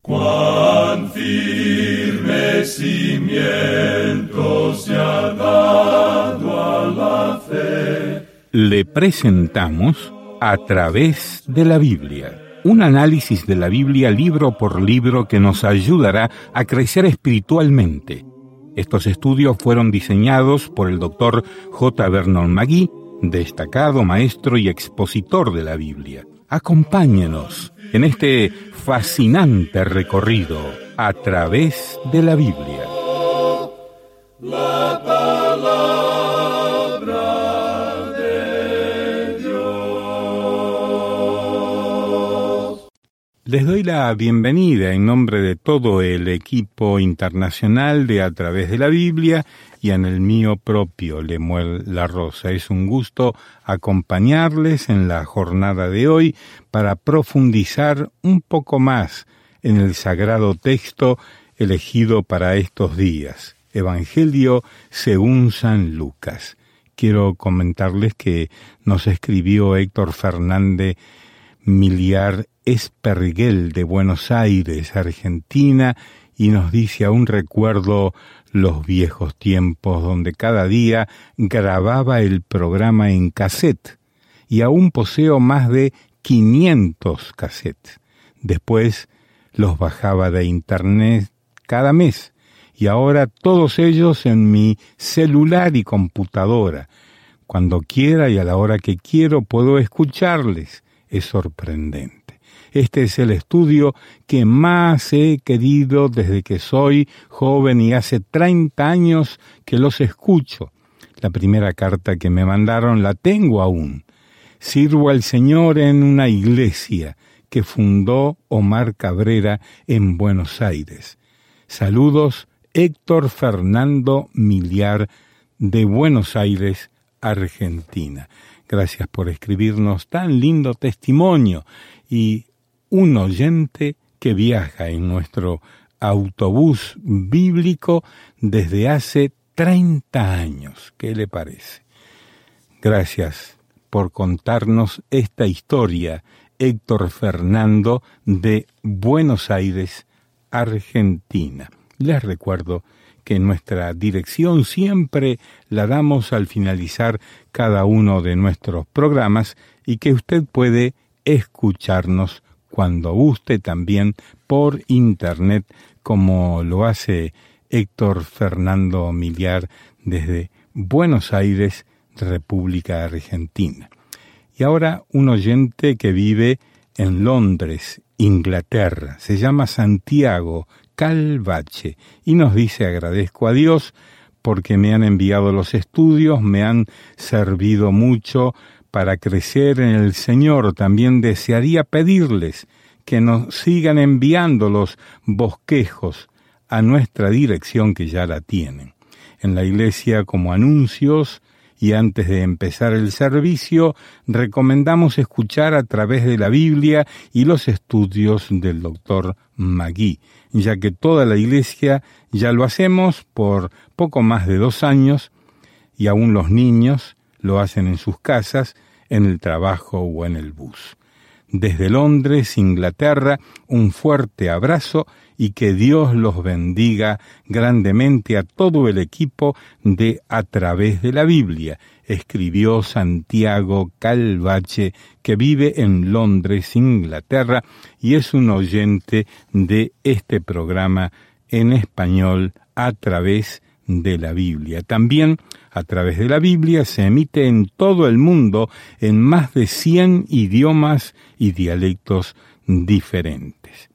Cuán firme cimiento se ha dado a la fe. Le presentamos A través de la Biblia, un análisis de la Biblia libro por libro que nos ayudará a crecer espiritualmente. Estos estudios fueron diseñados por el Dr. J. Vernon McGee, destacado maestro y expositor de la Biblia. Acompáñenos en este fascinante recorrido a través de la Biblia. La palabra de Dios. Les doy la bienvenida en nombre de todo el equipo internacional de A través de la Biblia y en el mío propio, Lemuel La Rosa. Es un gusto acompañarles en la jornada de hoy para profundizar un poco más en el sagrado texto elegido para estos días, Evangelio según San Lucas. Quiero comentarles que nos escribió Héctor Fernández Miliar Esperguel de Buenos Aires, Argentina, y nos dice: aún recuerdo los viejos tiempos donde cada día grababa el programa en cassette, y aún poseo más de 500 cassettes. Después los bajaba de internet cada mes, y ahora todos ellos en mi celular y computadora. Cuando quiera y a la hora que quiero puedo escucharles. Es sorprendente. Este es el estudio que más he querido desde que soy joven y hace 30 años que los escucho. La primera carta que me mandaron la tengo aún. Sirvo al Señor en una iglesia que fundó Omar Cabrera en Buenos Aires. Saludos, Héctor Fernando Miliar de Buenos Aires, Argentina. Gracias por escribirnos tan lindo testimonio y un oyente que viaja en nuestro autobús bíblico desde hace 30 años. ¿Qué le parece? Gracias por contarnos esta historia, Héctor Fernando de Buenos Aires, Argentina. Les recuerdo que nuestra dirección siempre la damos al finalizar cada uno de nuestros programas y que usted puede escucharnos cuando guste también por internet, como lo hace Héctor Fernando Miliar desde Buenos Aires, República Argentina. Y ahora un oyente que vive en Londres, Inglaterra, se llama Santiago Calvache y nos dice: agradezco a Dios porque me han enviado los estudios, me han servido mucho para crecer en el Señor. También desearía pedirles que nos sigan enviando los bosquejos a nuestra dirección, que ya la tienen, en la iglesia como anuncios. Y antes de empezar el servicio, recomendamos escuchar A través de la Biblia y los estudios del Dr. McGee, ya que toda la iglesia ya lo hacemos por poco más de 2 años, y aún los niños lo hacen en sus casas, en el trabajo o en el bus. Desde Londres, Inglaterra, un fuerte abrazo y que Dios los bendiga grandemente a todo el equipo de A través de la Biblia, escribió Santiago Calvache, que vive en Londres, Inglaterra, y es un oyente de este programa en español A través de la Biblia. También A través de la Biblia se emite en todo el mundo en más de 100 idiomas y dialectos diferentes.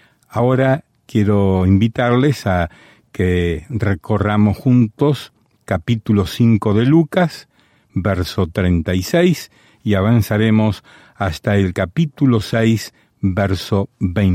Ahora quiero invitarles a que recorramos juntos capítulo 5 de Lucas, verso 36, y avanzaremos hasta el capítulo 6, verso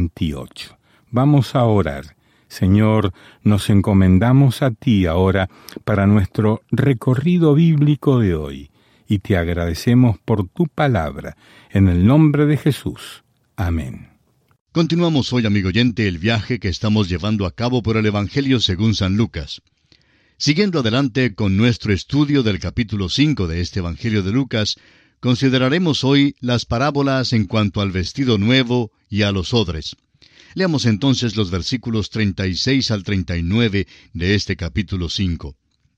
28. Vamos a orar. Señor, nos encomendamos a ti ahora para nuestro recorrido bíblico de hoy, y te agradecemos por tu palabra, en el nombre de Jesús. Amén. Continuamos hoy, amigo oyente, el viaje que estamos llevando a cabo por el Evangelio según San Lucas. Siguiendo adelante con nuestro estudio del capítulo 5 de este Evangelio de Lucas, consideraremos hoy las parábolas en cuanto al vestido nuevo y a los odres. Leamos entonces los versículos 36 al 39 de este capítulo 5.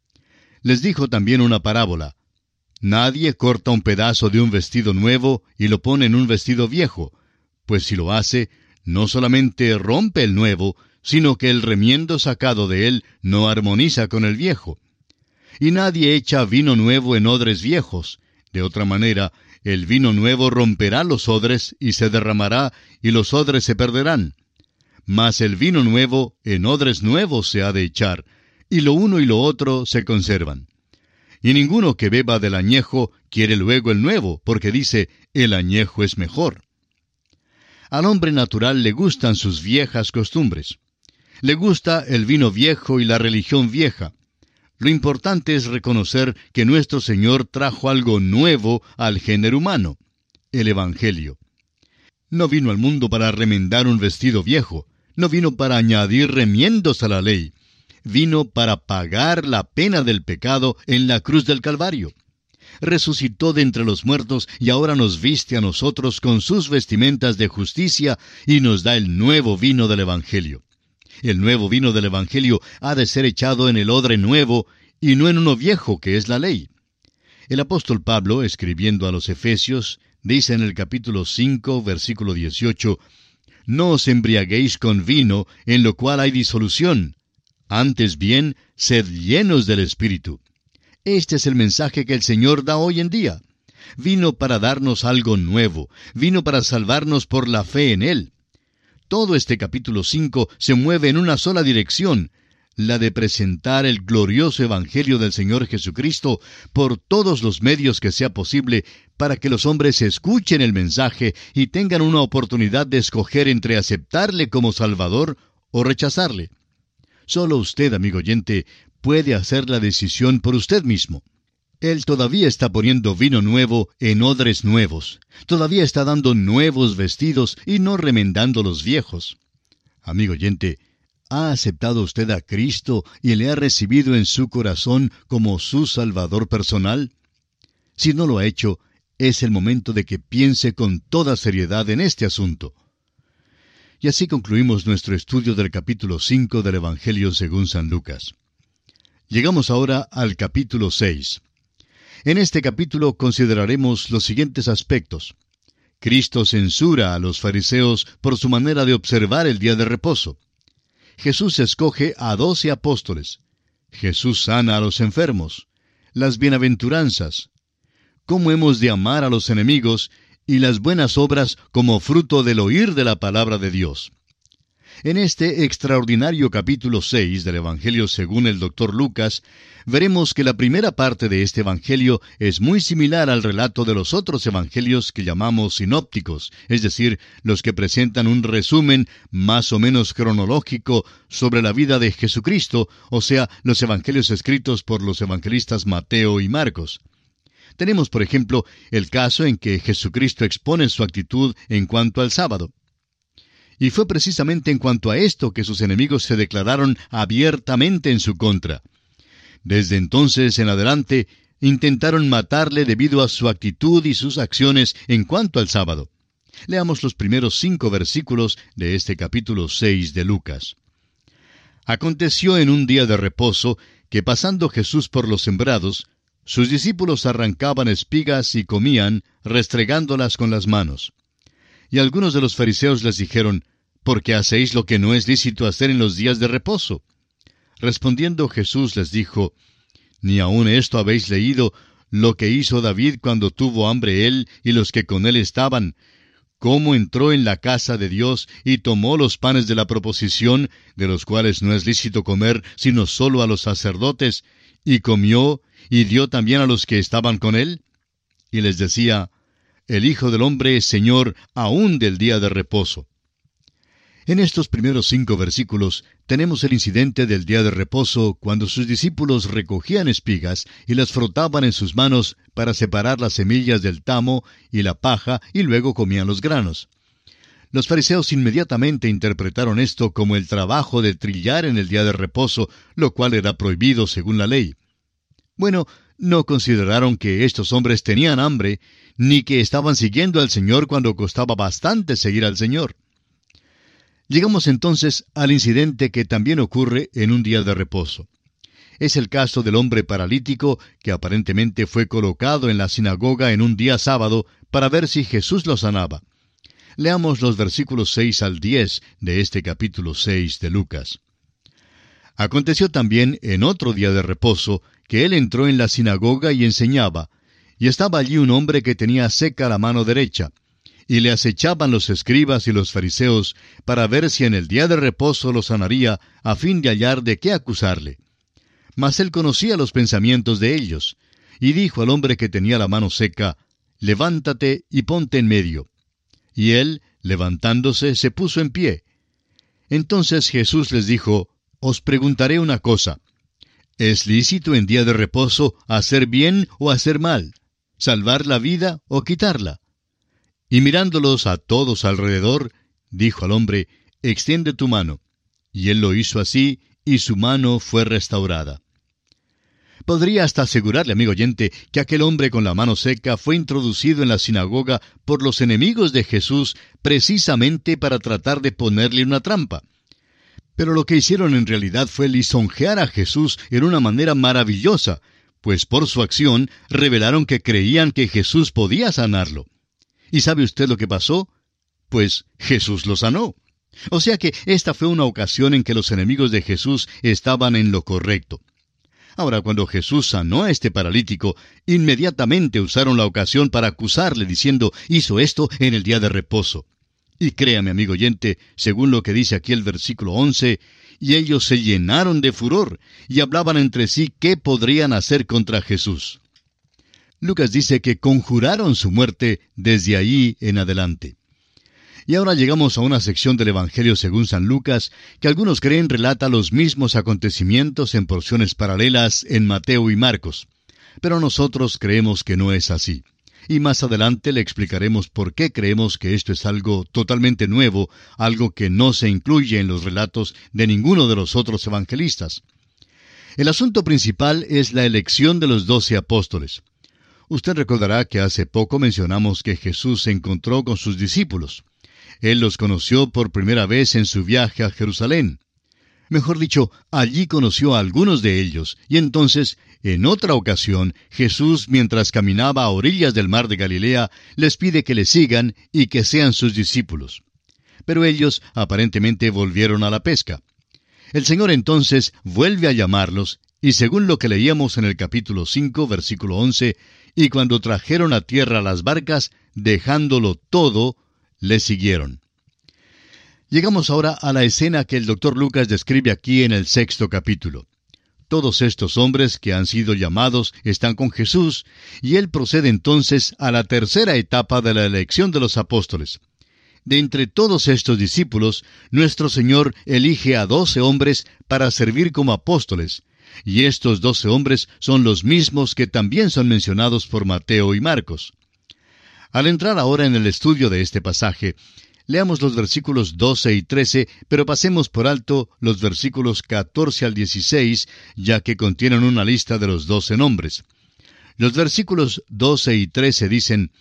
Les dijo también una parábola. Nadie corta un pedazo de un vestido nuevo y lo pone en un vestido viejo, pues si lo hace, no solamente rompe el nuevo, sino que el remiendo sacado de él no armoniza con el viejo. Y nadie echa vino nuevo en odres viejos. De otra manera, el vino nuevo romperá los odres y se derramará, y los odres se perderán. Mas el vino nuevo en odres nuevos se ha de echar, y lo uno y lo otro se conservan. Y ninguno que beba del añejo quiere luego el nuevo, porque dice, el añejo es mejor. Al hombre natural le gustan sus viejas costumbres. Le gusta el vino viejo y la religión vieja. Lo importante es reconocer que nuestro Señor trajo algo nuevo al género humano, el Evangelio. No vino al mundo para remendar un vestido viejo, no vino para añadir remiendos a la ley, vino para pagar la pena del pecado en la cruz del Calvario. Resucitó de entre los muertos y ahora nos viste a nosotros con sus vestimentas de justicia y nos da el nuevo vino del Evangelio. El nuevo vino del Evangelio ha de ser echado en el odre nuevo y no en uno viejo que es la ley. El apóstol Pablo, escribiendo a los Efesios, dice en el capítulo 5, versículo 18, «No os embriaguéis con vino, en lo cual hay disolución. Antes bien, sed llenos del Espíritu». Este es el mensaje que el Señor da hoy en día. Vino para darnos algo nuevo, vino para salvarnos por la fe en Él. Todo este capítulo 5 se mueve en una sola dirección, la de presentar el glorioso Evangelio del Señor Jesucristo por todos los medios que sea posible para que los hombres escuchen el mensaje y tengan una oportunidad de escoger entre aceptarle como Salvador o rechazarle. Solo usted, amigo oyente, puede hacer la decisión por usted mismo. Él todavía está poniendo vino nuevo en odres nuevos. Todavía está dando nuevos vestidos y no remendando los viejos. Amigo oyente, ¿ha aceptado usted a Cristo y le ha recibido en su corazón como su Salvador personal? Si no lo ha hecho, es el momento de que piense con toda seriedad en este asunto. Y así concluimos nuestro estudio del capítulo 5 del Evangelio según San Lucas. Llegamos ahora al capítulo 6. En este capítulo consideraremos los siguientes aspectos. Cristo censura a los fariseos por su manera de observar el día de reposo. Jesús escoge a 12 apóstoles. Jesús sana a los enfermos. Las bienaventuranzas. Cómo hemos de amar a los enemigos y las buenas obras como fruto del oír de la palabra de Dios. En este extraordinario capítulo 6 del Evangelio según el Dr. Lucas, veremos que la primera parte de este Evangelio es muy similar al relato de los otros Evangelios que llamamos sinópticos, es decir, los que presentan un resumen más o menos cronológico sobre la vida de Jesucristo, o sea, los Evangelios escritos por los evangelistas Mateo y Marcos. Tenemos, por ejemplo, el caso en que Jesucristo expone su actitud en cuanto al sábado. Y fue precisamente en cuanto a esto que sus enemigos se declararon abiertamente en su contra. Desde entonces en adelante, intentaron matarle debido a su actitud y sus acciones en cuanto al sábado. Leamos los primeros 5 versículos de este capítulo 6 de Lucas. Aconteció en un día de reposo que pasando Jesús por los sembrados, sus discípulos arrancaban espigas y comían, restregándolas con las manos. Y algunos de los fariseos les dijeron, ¿por qué hacéis lo que no es lícito hacer en los días de reposo? Respondiendo Jesús les dijo, ¿ni aun esto habéis leído lo que hizo David cuando tuvo hambre él y los que con él estaban? Cómo entró en la casa de Dios y tomó los panes de la proposición, de los cuales no es lícito comer sino solo a los sacerdotes, y comió y dio también a los que estaban con él? Y les decía, el Hijo del Hombre es Señor aún del día de reposo. En estos primeros 5 versículos tenemos el incidente del día de reposo cuando sus discípulos recogían espigas y las frotaban en sus manos para separar las semillas del tamo y la paja y luego comían los granos. Los fariseos inmediatamente interpretaron esto como el trabajo de trillar en el día de reposo, lo cual era prohibido según la ley. Bueno, no consideraron que estos hombres tenían hambre, ni que estaban siguiendo al Señor cuando costaba bastante seguir al Señor. Llegamos entonces al incidente que también ocurre en un día de reposo. Es el caso del hombre paralítico que aparentemente fue colocado en la sinagoga en un día sábado para ver si Jesús lo sanaba. Leamos los versículos 6 al 10 de este capítulo 6 de Lucas. Aconteció también en otro día de reposo que él entró en la sinagoga y enseñaba, y estaba allí un hombre que tenía seca la mano derecha, y le acechaban los escribas y los fariseos para ver si en el día de reposo lo sanaría, a fin de hallar de qué acusarle. Mas él conocía los pensamientos de ellos, y dijo al hombre que tenía la mano seca, levántate y ponte en medio. Y él, levantándose, se puso en pie. Entonces Jesús les dijo, os preguntaré una cosa. ¿Es lícito en día de reposo hacer bien o hacer mal? ¿Salvar la vida o quitarla? Y mirándolos a todos alrededor, dijo al hombre, extiende tu mano. Y él lo hizo así, y su mano fue restaurada. Podría hasta asegurarle, amigo oyente, que aquel hombre con la mano seca fue introducido en la sinagoga por los enemigos de Jesús precisamente para tratar de ponerle una trampa. Pero lo que hicieron en realidad fue lisonjear a Jesús en una manera maravillosa, pues por su acción revelaron que creían que Jesús podía sanarlo. ¿Y sabe usted lo que pasó? Pues Jesús lo sanó. O sea que esta fue una ocasión en que los enemigos de Jesús estaban en lo correcto. Ahora, cuando Jesús sanó a este paralítico, inmediatamente usaron la ocasión para acusarle, diciendo, hizo esto en el día de reposo. Y créame, amigo oyente, según lo que dice aquí el versículo 11, y ellos se llenaron de furor, y hablaban entre sí qué podrían hacer contra Jesús. Lucas dice que conjuraron su muerte desde ahí en adelante. Y ahora llegamos a una sección del Evangelio según San Lucas, que algunos creen relata los mismos acontecimientos en porciones paralelas en Mateo y Marcos. Pero nosotros creemos que no es así. Y más adelante le explicaremos por qué creemos que esto es algo totalmente nuevo, algo que no se incluye en los relatos de ninguno de los otros evangelistas. El asunto principal es la elección de los 12 apóstoles. Usted recordará que hace poco mencionamos que Jesús se encontró con sus discípulos. Él los conoció por primera vez en su viaje a Jerusalén. Mejor dicho, allí conoció a algunos de ellos, y entonces, en otra ocasión, Jesús, mientras caminaba a orillas del mar de Galilea, les pide que le sigan y que sean sus discípulos. Pero ellos aparentemente volvieron a la pesca. El Señor entonces vuelve a llamarlos, y según lo que leíamos en el capítulo 5, versículo 11, y cuando trajeron a tierra las barcas, dejándolo todo, le siguieron. Llegamos ahora a la escena que el Dr. Lucas describe aquí en el 6º capítulo. Todos estos hombres que han sido llamados están con Jesús, y él procede entonces a la tercera etapa de la elección de los apóstoles. De entre todos estos discípulos, nuestro Señor elige a 12 hombres para servir como apóstoles, y estos 12 hombres son los mismos que también son mencionados por Mateo y Marcos. Al entrar ahora en el estudio de este pasaje, leamos los versículos 12 y 13, pero pasemos por alto los versículos 14 al 16, ya que contienen una lista de los 12 nombres. Los versículos 12 y 13 dicen,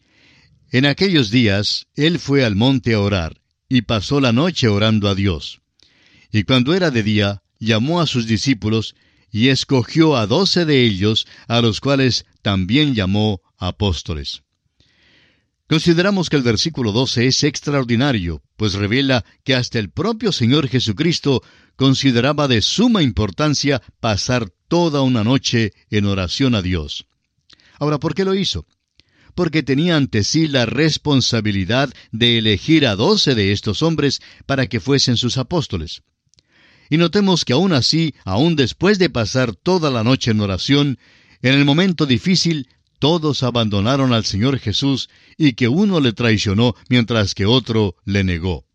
en aquellos días él fue al monte a orar, y pasó la noche orando a Dios. Y cuando era de día, llamó a sus discípulos, y escogió a 12 de ellos, a los cuales también llamó apóstoles. Consideramos que el versículo 12 es extraordinario, pues revela que hasta el propio Señor Jesucristo consideraba de suma importancia pasar toda una noche en oración a Dios. Ahora, ¿por qué lo hizo? Porque tenía ante sí la responsabilidad de elegir a 12 de estos hombres para que fuesen sus apóstoles. Y notemos que aún así, aún después de pasar toda la noche en oración, en el momento difícil, todos abandonaron al Señor Jesús y que uno le traicionó mientras que otro le negó.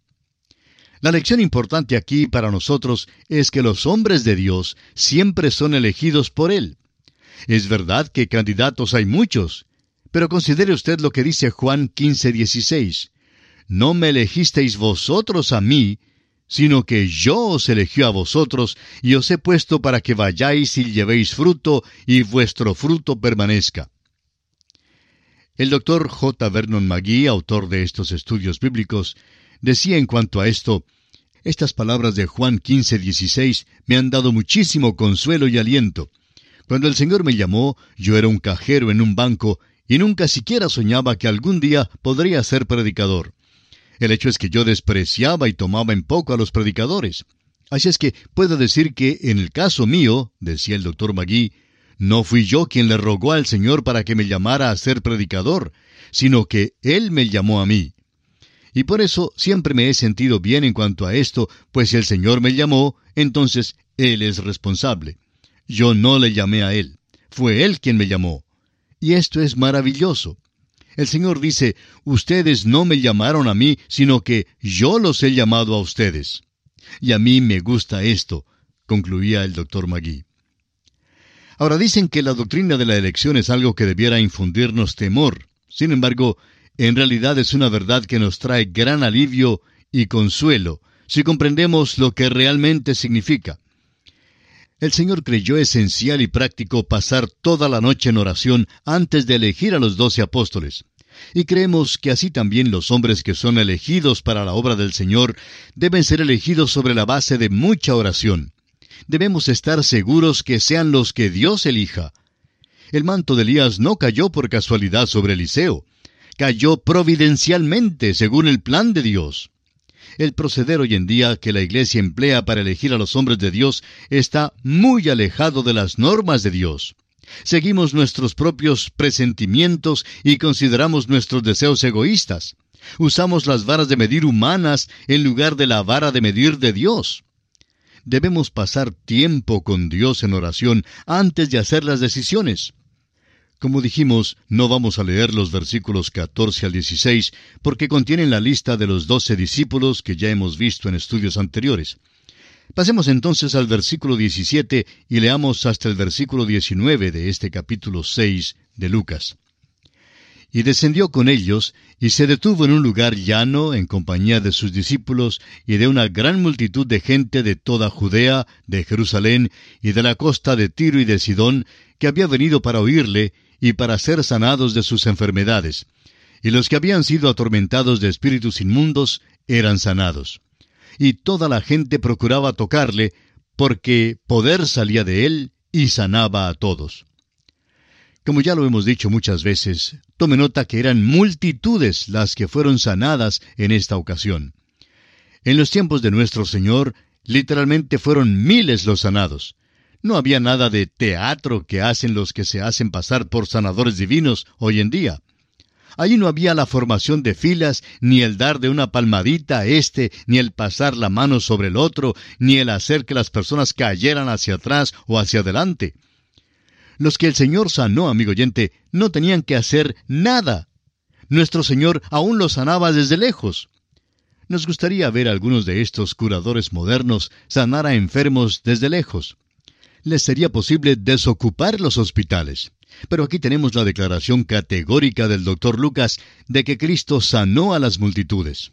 La lección importante aquí para nosotros es que los hombres de Dios siempre son elegidos por Él. Es verdad que candidatos hay muchos, pero considere usted lo que dice Juan 15:16. No me elegisteis vosotros a mí, sino que yo os elegí a vosotros y os he puesto para que vayáis y llevéis fruto y vuestro fruto permanezca. El Dr. J. Vernon McGee, autor de estos estudios bíblicos, decía en cuanto a esto, Estas palabras de Juan 15:16 me han dado muchísimo consuelo y aliento. Cuando el Señor me llamó, yo era un cajero en un banco y nunca siquiera soñaba que algún día podría ser predicador. El hecho es que yo despreciaba y tomaba en poco a los predicadores. Así es que puedo decir que en el caso mío, decía el Dr. Magee, no fui yo quien le rogó al Señor para que me llamara a ser predicador, sino que Él me llamó a mí. Y por eso siempre me he sentido bien en cuanto a esto, pues si el Señor me llamó, entonces Él es responsable. Yo no le llamé a Él, fue Él quien me llamó. Y esto es maravilloso. El Señor dice, ustedes no me llamaron a mí, sino que yo los he llamado a ustedes. Y a mí me gusta esto, concluía el Dr. Magee. Ahora dicen que la doctrina de la elección es algo que debiera infundirnos temor. Sin embargo, en realidad es una verdad que nos trae gran alivio y consuelo, si comprendemos lo que realmente significa. El Señor creyó esencial y práctico pasar toda la noche en oración antes de elegir a los 12 apóstoles. Y creemos que así también los hombres que son elegidos para la obra del Señor deben ser elegidos sobre la base de mucha oración. Debemos estar seguros que sean los que Dios elija. El manto de Elías no cayó por casualidad sobre Eliseo. Cayó providencialmente según el plan de Dios. El proceder hoy en día que la Iglesia emplea para elegir a los hombres de Dios está muy alejado de las normas de Dios. Seguimos nuestros propios presentimientos y consideramos nuestros deseos egoístas. Usamos las varas de medir humanas en lugar de la vara de medir de Dios. Debemos pasar tiempo con Dios en oración antes de hacer las decisiones. Como dijimos, no vamos a leer los versículos 14 al 16, porque contienen la lista de los 12 discípulos que ya hemos visto en estudios anteriores. Pasemos entonces al versículo 17 y leamos hasta el versículo 19 de este capítulo 6 de Lucas. Y descendió con ellos, y se detuvo en un lugar llano en compañía de sus discípulos y de una gran multitud de gente de toda Judea, de Jerusalén y de la costa de Tiro y de Sidón, que había venido para oírle y para ser sanados de sus enfermedades. Y los que habían sido atormentados de espíritus inmundos eran sanados. Y toda la gente procuraba tocarle, porque poder salía de él y sanaba a todos. Como ya lo hemos dicho muchas veces, tome nota que eran multitudes las que fueron sanadas en esta ocasión. En los tiempos de nuestro Señor, literalmente fueron miles los sanados. No había nada de teatro que hacen los que se hacen pasar por sanadores divinos hoy en día. Allí no había la formación de filas, ni el dar de una palmadita a este, ni el pasar la mano sobre el otro, ni el hacer que las personas cayeran hacia atrás o hacia adelante. Los que el Señor sanó, amigo oyente, no tenían que hacer nada. Nuestro Señor aún los sanaba desde lejos. Nos gustaría ver a algunos de estos curadores modernos sanar a enfermos desde lejos. Les sería posible desocupar los hospitales. Pero aquí tenemos la declaración categórica del Dr. Lucas de que Cristo sanó a las multitudes.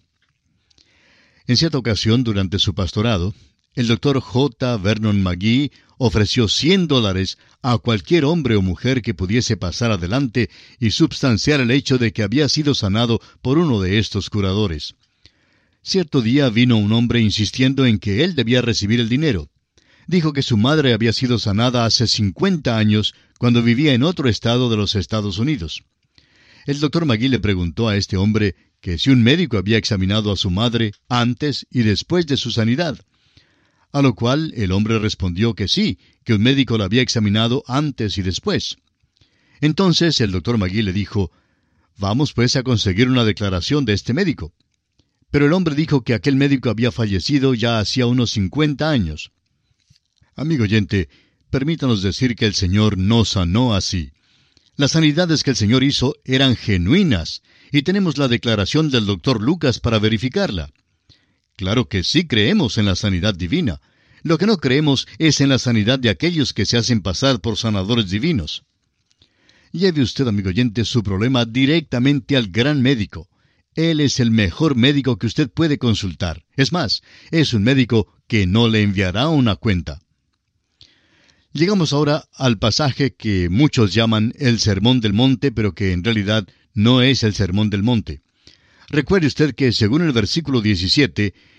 En cierta ocasión, durante su pastorado, el Dr. J. Vernon Magee ofreció $100 a cualquier hombre o mujer que pudiese pasar adelante y substanciar el hecho de que había sido sanado por uno de estos curadores. Cierto día vino un hombre insistiendo en que él debía recibir el dinero. Dijo que su madre había sido sanada hace 50 años cuando vivía en otro estado de los Estados Unidos. El Dr. Magee le preguntó a este hombre que si un médico había examinado a su madre antes y después de su sanidad. A lo cual el hombre respondió que sí, que un médico la había examinado antes y después. Entonces el Dr. Magee le dijo, «Vamos pues a conseguir una declaración de este médico». Pero el hombre dijo que aquel médico había fallecido ya hacía unos 50 años. Amigo oyente, permítanos decir que el Señor no sanó así. Las sanidades que el Señor hizo eran genuinas, y tenemos la declaración del Dr. Lucas para verificarla. Claro que sí creemos en la sanidad divina. Lo que no creemos es en la sanidad de aquellos que se hacen pasar por sanadores divinos. Lleve usted, amigo oyente, su problema directamente al gran médico. Él es el mejor médico que usted puede consultar. Es más, es un médico que no le enviará una cuenta. Llegamos ahora al pasaje que muchos llaman el Sermón del Monte, pero que en realidad no es el Sermón del Monte. Recuerde usted que según el versículo 17,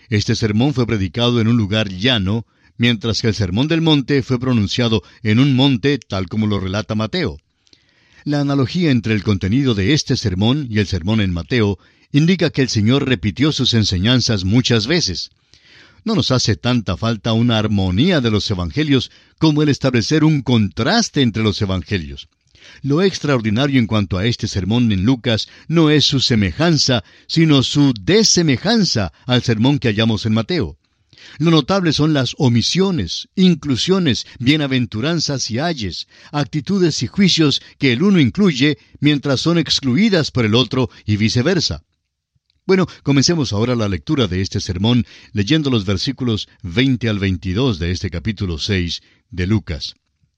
Este sermón fue predicado en un lugar llano, mientras que el Sermón del Monte fue pronunciado en un monte, tal como lo relata Mateo. La analogía entre el contenido de este sermón y el sermón en Mateo indica que el Señor repitió sus enseñanzas muchas veces. No nos hace tanta falta una armonía de los evangelios como el establecer un contraste entre los evangelios. Lo extraordinario en cuanto a este sermón en Lucas no es su semejanza, sino su desemejanza al sermón que hallamos en Mateo. Lo notable son las omisiones, inclusiones, bienaventuranzas y ayes, actitudes y juicios que el uno incluye mientras son excluidas por el otro y viceversa. Bueno, comencemos ahora la lectura de este sermón leyendo los versículos 20 al 22 de este capítulo 6 de Lucas.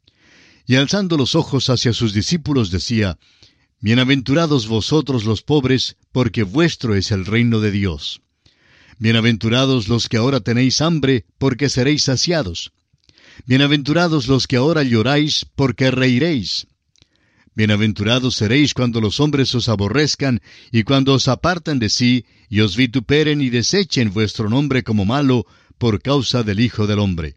Y alzando los ojos hacia sus discípulos decía: Bienaventurados vosotros los pobres, porque vuestro es el reino de Dios. Bienaventurados los que ahora tenéis hambre, porque seréis saciados. Bienaventurados los que ahora lloráis, porque reiréis. Bienaventurados seréis cuando los hombres os aborrezcan, y cuando os aparten de sí, y os vituperen y desechen vuestro nombre como malo, por causa del Hijo del Hombre.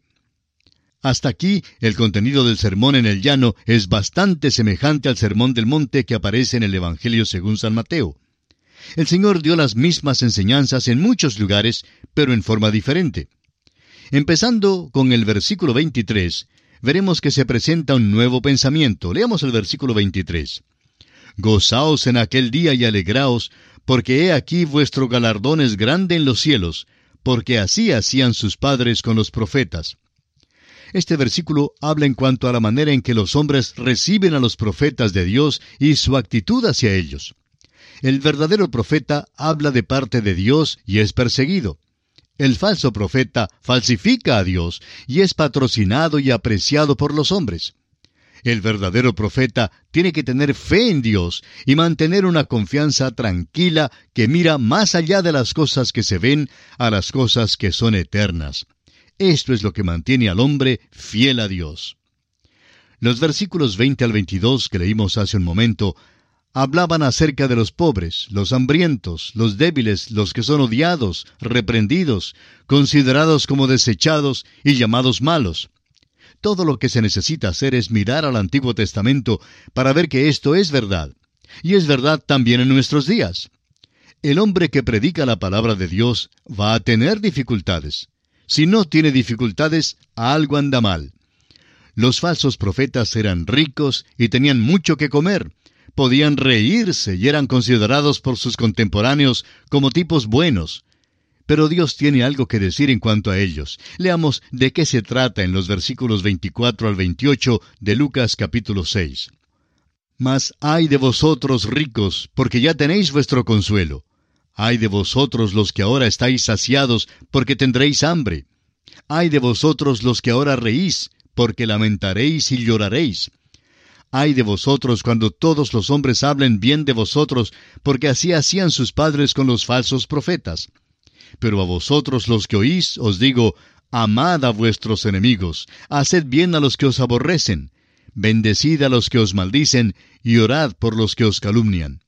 Hasta aquí, el contenido del sermón en el llano es bastante semejante al sermón del monte que aparece en el Evangelio según San Mateo. El Señor dio las mismas enseñanzas en muchos lugares, pero en forma diferente. Empezando con el versículo 23, veremos que se presenta un nuevo pensamiento. Leamos el versículo 23. Gozaos en aquel día y alegraos, porque he aquí vuestro galardón es grande en los cielos, porque así hacían sus padres con los profetas. Este versículo habla en cuanto a la manera en que los hombres reciben a los profetas de Dios y su actitud hacia ellos. El verdadero profeta habla de parte de Dios y es perseguido. El falso profeta falsifica a Dios y es patrocinado y apreciado por los hombres. El verdadero profeta tiene que tener fe en Dios y mantener una confianza tranquila que mira más allá de las cosas que se ven a las cosas que son eternas. Esto es lo que mantiene al hombre fiel a Dios. Los versículos 20 al 22 que leímos hace un momento hablaban acerca de los pobres, los hambrientos, los débiles, los que son odiados, reprendidos, considerados como desechados y llamados malos. Todo lo que se necesita hacer es mirar al Antiguo Testamento para ver que esto es verdad. Y es verdad también en nuestros días. El hombre que predica la palabra de Dios va a tener dificultades. Si no tiene dificultades, algo anda mal. Los falsos profetas eran ricos y tenían mucho que comer. Podían reírse y eran considerados por sus contemporáneos como tipos buenos. Pero Dios tiene algo que decir en cuanto a ellos. Leamos de qué se trata en los versículos 24 al 28 de Lucas capítulo 6. Mas ay de vosotros ricos, porque ya tenéis vuestro consuelo. Ay de vosotros los que ahora estáis saciados, porque tendréis hambre. Ay de vosotros los que ahora reís, porque lamentaréis y lloraréis. Ay de vosotros cuando todos los hombres hablen bien de vosotros, porque así hacían sus padres con los falsos profetas. Pero a vosotros los que oís, os digo, amad a vuestros enemigos, haced bien a los que os aborrecen, bendecid a los que os maldicen, y orad por los que os calumnian.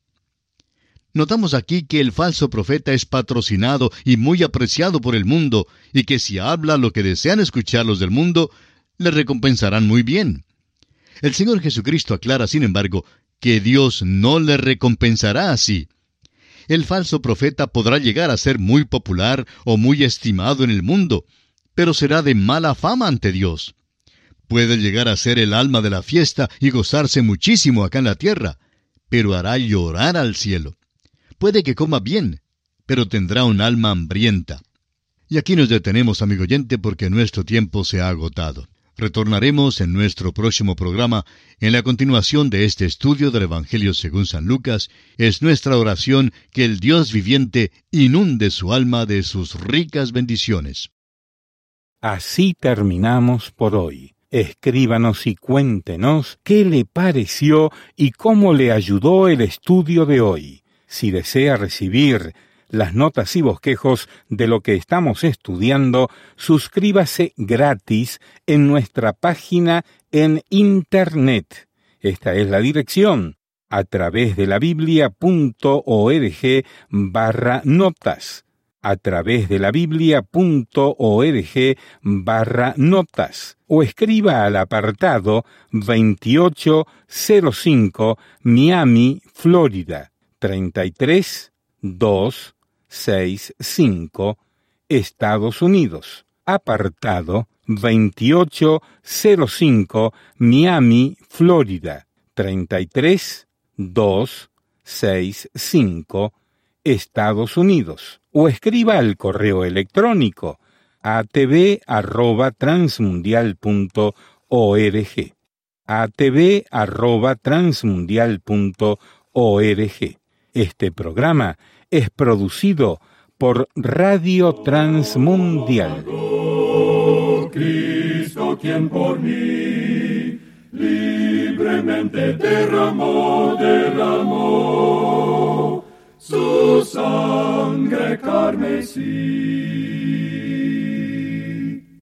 Notamos aquí que el falso profeta es patrocinado y muy apreciado por el mundo, y que si habla lo que desean escuchar los del mundo, le recompensarán muy bien. El Señor Jesucristo aclara, sin embargo, que Dios no le recompensará así. El falso profeta podrá llegar a ser muy popular o muy estimado en el mundo, pero será de mala fama ante Dios. Puede llegar a ser el alma de la fiesta y gozarse muchísimo acá en la tierra, pero hará llorar al cielo. Puede que coma bien, pero tendrá un alma hambrienta. Y aquí nos detenemos, amigo oyente, porque nuestro tiempo se ha agotado. Retornaremos en nuestro próximo programa en la continuación de este estudio del Evangelio según San Lucas. Es nuestra oración que el Dios viviente inunde su alma de sus ricas bendiciones. Así terminamos por hoy. Escríbanos y cuéntenos qué le pareció y cómo le ayudó el estudio de hoy. Si desea recibir las notas y bosquejos de lo que estamos estudiando, suscríbase gratis en nuestra página en Internet. Esta es la dirección: atravesdelabiblia.org/notas. a través de la biblia.org/notas o escriba al apartado 2805 Miami, Florida 33265, Estados Unidos. Apartado 2805 Miami, Florida 33265, Estados Unidos. O escriba al correo electrónico atv@transmundial.org, atv@transmundial.org. Este programa es producido por Radio Transmundial. Cristo, quien por mí libremente derramó su sangre carmesí.